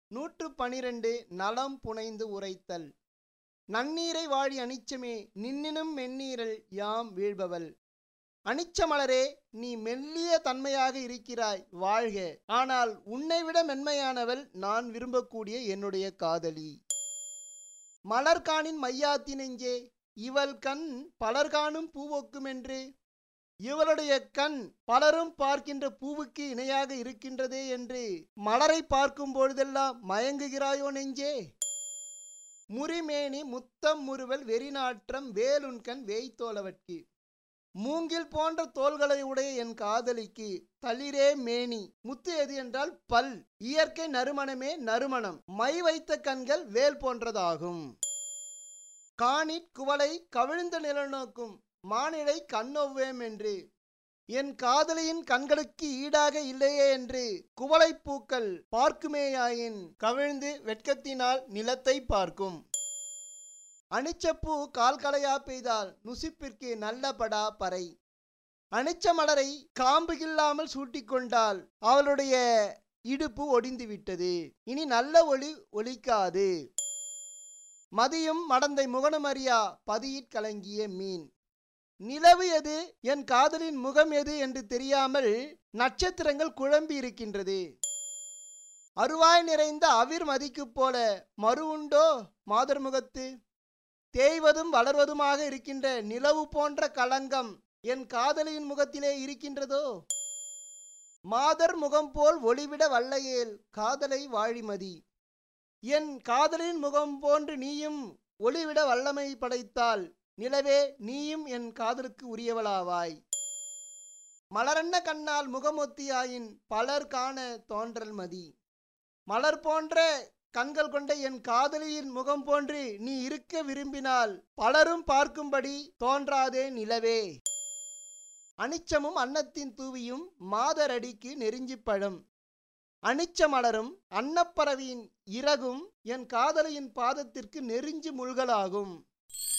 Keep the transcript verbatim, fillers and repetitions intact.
நூற்று பனிரெண்டு நலம் புனைந்து உரைத்தல். நன்னீரை வாழி அனிச்சமே நின்னினும் மென்னீரல் யாம் வீழ்பவள். அனிச்சமலரே, நீ மெல்லிய தன்மையாக இருக்கிறாய், வாழ்க. ஆனால் உன்னை விட மென்மையானவள் நான் விரும்பக்கூடிய என்னுடைய காதலி. மலர்காணின் மையாத்தி நெஞ்சே, இவள் கண் பலர்காணும் பூவொக்குமென்று. இவளுடைய கண் பலரும் பார்க்கின்ற பூவுக்கு இணையாக இருக்கின்றதே என்று மலரை பார்க்கும் பொழுதெல்லாம் மயங்குகிறாயோ நெஞ்சே? முறிமேனி முத்தம் முறுவல் வெறிநாற்றம் வேலுண்கண் வேய்த்தோலவட்கு. மூங்கில் போன்ற தோள்களை உடைய என் காதலிக்கு தளிரே மேனி, முத்து எது என்றால் பல், இயற்கை நறுமணமே நறுமணம், மை வைத்த கண்கள் வேல் போன்றதாகும். காணிற் குவளை கவிழ்ந்த நிலநோக்கும் மானிடை கண்ணொவ்வேம் என்று. என் காதலியின் கண்களுக்கு ஈடாக இல்லையே என்று குவளை பூக்கள் பார்க்குமேயாயின் கவிழ்ந்து வெட்கத்தினால் நிலத்தை பார்க்கும். அனிச்சப்பூ கால்களையா பெய்தால் நுசிப்பிற்கு நல்ல படா பறை. அனிச்ச மலரை காம்பு இல்லாமல் சூட்டிக்கொண்டால் அவளுடைய இடுப்பு ஒடிந்து விட்டது, இனி நல்ல ஒளி ஒலிக்காது. மதியும் மடந்தை முகனுமறியா பதியிற் கலங்கிய மீன். நிலவு எது, என் காதலின் முகம் எது என்று தெரியாமல் நட்சத்திரங்கள் குழம்பி இருக்கின்றது. அருவாய் நிறைந்த அவிர் மதிக்கு போல மறு உண்டோ மாதர் முகத்து. தேய்வதும் வளர்வதுமாக இருக்கின்ற நிலவு போன்ற களங்கம் என் காதலியின் முகத்திலே இருக்கின்றதோ? மாதர் முகம் போல் ஒளிவிட வல்லையேல் காதலை வாழிமதி. என் காதலின் முகம் போன்று நீயும் ஒளிவிட வல்லமை படைத்தால் நிலவே, நீயும் என் காதலுக்கு உரியவளாவாய். மலரன்ன கண்ணால் முகமொத்தியாயின் பலர் காண தோன்றல் மதி. மலர் போன்ற கண்கள் கொண்ட என் காதலியின் முகம் போன்று நீ இருக்க விரும்பினால் பலரும் பார்க்கும்படி தோன்றாதே நிலவே. அனிச்சமும் அன்னத்தின் தூவியும் மாதரடிக்கு நெருஞ்சி பழம். அனிச்ச மலரும் அன்னப்பறவையின் இறகும் என் காதலியின் பாதத்திற்கு நெருஞ்சி முள்களாகும்.